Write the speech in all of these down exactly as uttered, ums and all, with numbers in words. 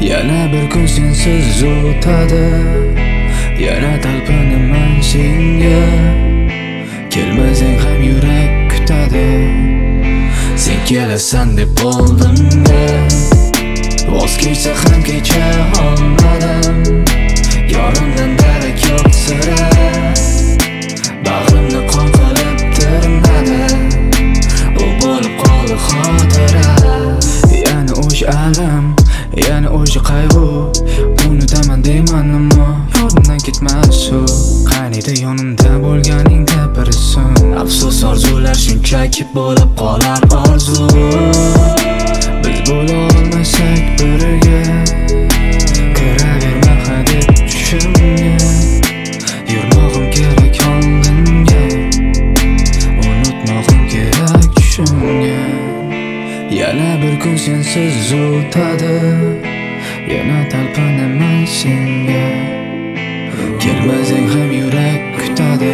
Yana bir kun sensiz o'tadi, yana talpinaman senga. Kelmasang ham yurak kutadi, sen kelasan deb oldimga. Voz kechsa ham kecha olmadim, yonimdan darak yo'q sira. Bag'rimni qon qilib tirnadi, u bo'lib qoldi xotira. Yana o'sha alam, yana o'sha qayg'u, unutaman deyman ammo yodimdan ketmas u. Qaniydi yonimda bo'lganingda bir so'm, afsus orzular shunchaki bo'lib qolar orzu. Biz bo'la olmasak biriga, kiraverma hadeb tushimga. Yurmog'im kerak oldinga, unutmog'im kerak tushimga. Yana bir kun sensiz o'tadi, yana talpinaman senga. Kelmasang ham yurak kutadi,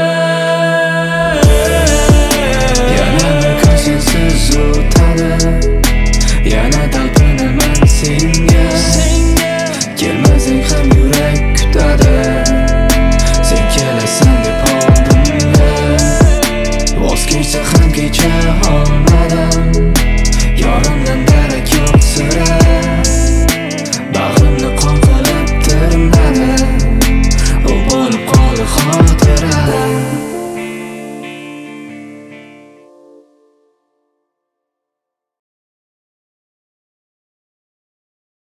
yana bir kun sensiz o'tadi.